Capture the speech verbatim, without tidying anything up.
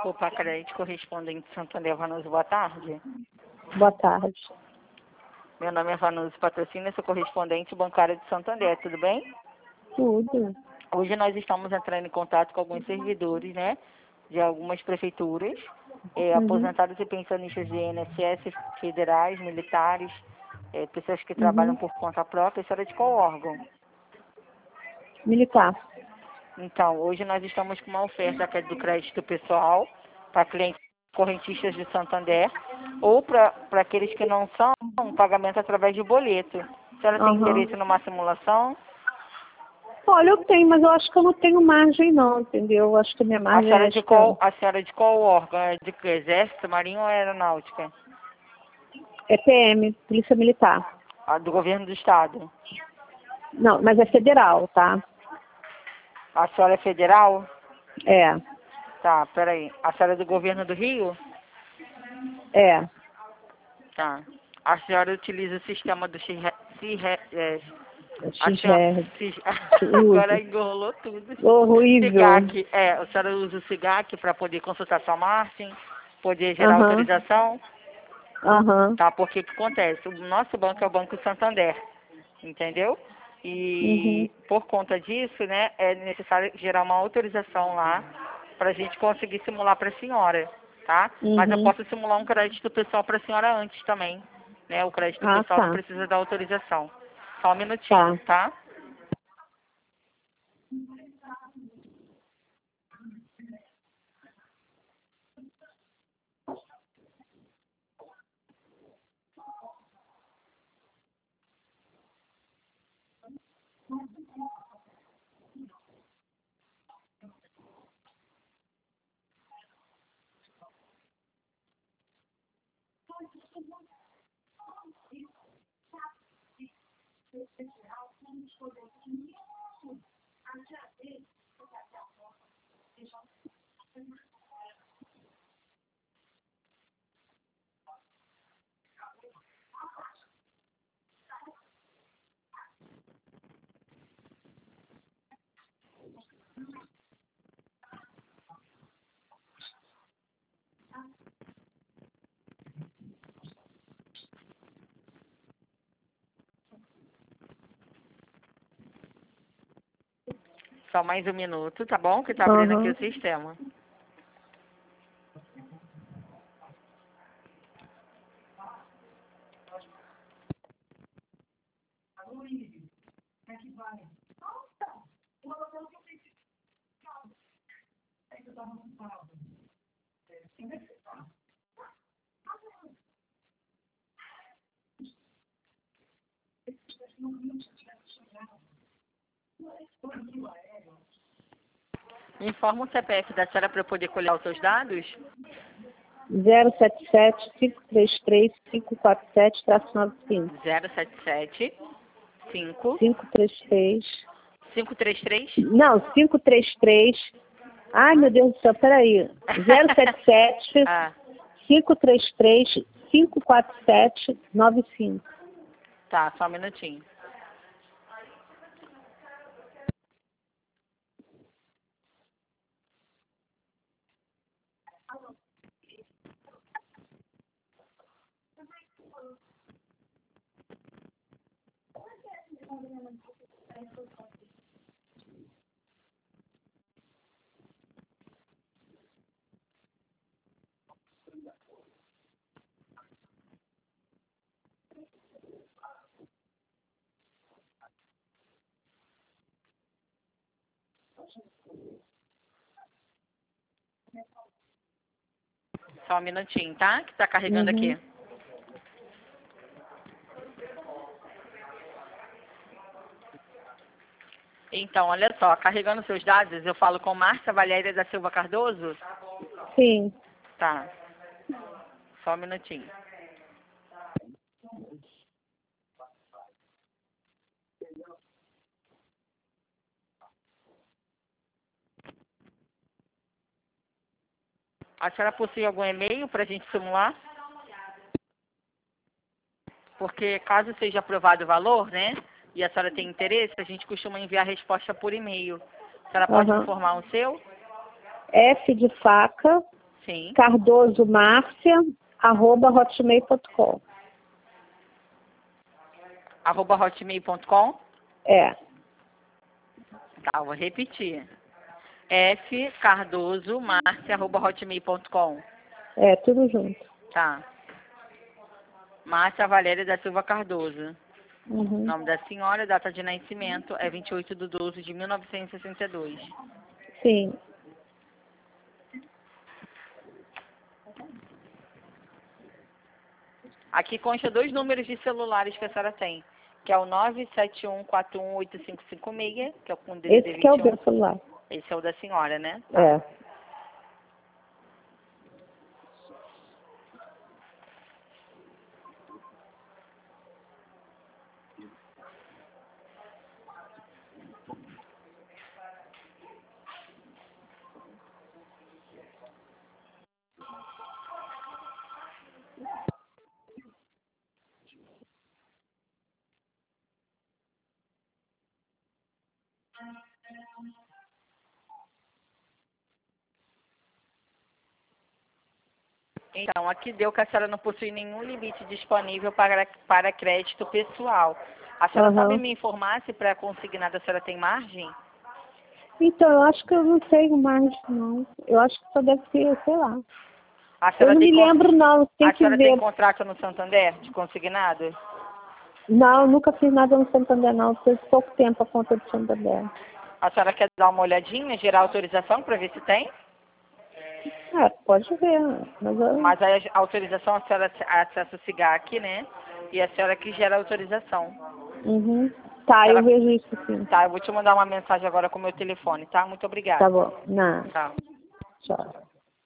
Opa, crédito correspondente Santander. Vanusa, boa tarde. Boa tarde. Meu nome é Vanusa Patrocínio, sou correspondente bancária de Santander, tudo bem? Tudo. Hoje nós estamos entrando em contato com alguns servidores, né, de algumas prefeituras, é, Uhum. aposentados e pensionistas de I N S S, federais, militares, é, pessoas que trabalham Uhum. por conta própria. A senhora é de qual órgão? Militar. Então, hoje nós estamos com uma oferta aqui do crédito pessoal para clientes correntistas de Santander ou para aqueles que não são, um pagamento através de boleto. A senhora tem Aham. interesse numa simulação? Olha, eu tenho, mas eu acho que eu não tenho margem não, entendeu? Eu acho que a minha A margem senhora é é de esta. qual, a senhora é de qual órgão? É de que? Exército, Marinha ou Aeronáutica? É P M, Polícia Militar. A do governo do estado. Não, mas é federal, tá? A senhora é federal? É. Tá, peraí. A senhora é do governo do Rio? É. Tá. A senhora utiliza o sistema do CIRRE... CIRRE é, a senhora, X-R. ci- agora Uso. engolou tudo. Horrível. SIGAC, é, a senhora usa o SIGAC para poder consultar sua margem, poder gerar Aham. autorização, Aham. tá? Porque o que acontece? O nosso banco é o Banco Santander, entendeu? Uhum. E por conta disso, né, é necessário gerar uma autorização lá para a gente conseguir simular para a senhora, tá? Mas eu Uhum. posso simular um crédito pessoal para a senhora antes também, né? O crédito Ah, pessoal não tá. precisa da autorização. Só um minutinho, Tá. tá? Só mais um minuto, tá bom? Que tá abrindo aqui Aham. o sistema. Me informa o C P F da senhora para eu poder colher os seus dados? zero sete sete, cinco três três, cinco quatro sete, nove cinco. zero sete sete cinco cinco três três. cinco três três. Não, cinco três três. Ai, meu Deus do céu, peraí. zero sete sete, Ah, cinco três três, cinco quatro sete, nove cinco. tá, só um minutinho. Só um minutinho, tá? Que tá carregando Uhum. aqui. Então, olha só, carregando seus dados, eu falo com Márcia Valéria da Silva Cardoso? Sim. Tá, só um minutinho. A senhora possui algum e-mail para a gente simular? Porque caso seja aprovado o valor, né, e a senhora tem interesse, a gente costuma enviar a resposta por e-mail. A senhora pode me Aham. informar o seu? F de faca, Sim. Cardoso Márcia, arroba hotmail ponto com. Arroba hotmail ponto com? É. Tá, vou repetir. F Cardoso Márcia, arroba hotmail ponto com. É, tudo junto. Tá. Márcia Valéria da Silva Cardoso. Uhum. Nome da senhora, data de nascimento é vinte e oito de doze de mil novecentos e sessenta e dois. Sim. Aqui consta dois números de celulares que a senhora tem, que é o nove sete um quatro um oito cinco cinco seis, que é o com D D D Esse que é o vinte e um. meu celular. Esse é o da senhora, né? É. Então, aqui deu que a senhora não possui nenhum limite disponível para, para crédito pessoal. A senhora Uhum. sabe me informar se para consignada a senhora tem margem? Então, eu acho que eu não tenho mais, não. Eu acho que só deve ser, sei lá. A Eu senhora não tem me con- lembro, não. Tem A que senhora tem ver. contrato no Santander de consignado? Não, eu nunca fiz nada no Santander, não. Fez pouco tempo a conta do Santander. A senhora quer dar uma olhadinha, gerar autorização para ver se tem? É, pode ver. Mas eu... Mas aí a autorização, a senhora acessa o cigarro aqui, né? E a senhora que gera a autorização. Uhum. Tá, Senhora- eu vejo isso sim. Tá, eu vou te mandar uma mensagem agora com o meu telefone, tá? Muito obrigada. Tá bom. Não, Tá. tchau.